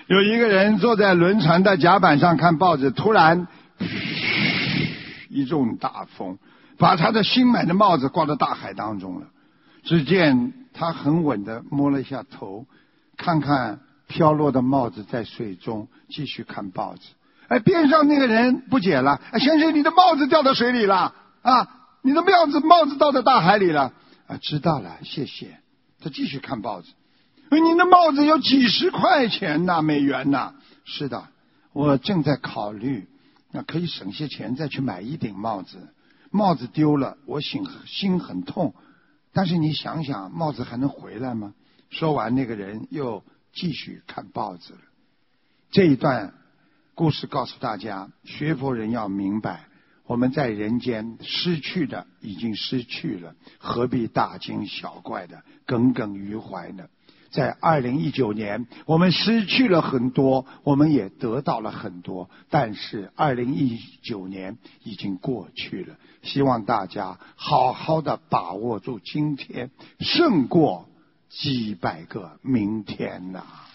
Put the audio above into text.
有一个人坐在轮船的甲板上看报纸，突然一阵大风，把他的新买的帽子刮到大海当中了。只见他很稳地摸了一下头，看看飘落的帽子在水中，继续看报纸。哎，边上那个人不解了，哎，先生，你的帽子掉到水里了啊！你的帽子倒在大海里了啊！知道了，谢谢。他继续看报纸。您的帽子有几十块钱呐，美元呐。是的，我正在考虑，那可以省些钱再去买一顶帽子。帽子丢了，我心很痛。但是你想想，帽子还能回来吗？说完，那个人又继续看报纸了。这一段故事告诉大家，学佛人要明白，我们在人间失去的已经失去了，何必大惊小怪的耿耿于怀呢？在2019年，我们失去了很多，我们也得到了很多，但是2019年已经过去了。希望大家好好的把握住今天，胜过几百个明天呐。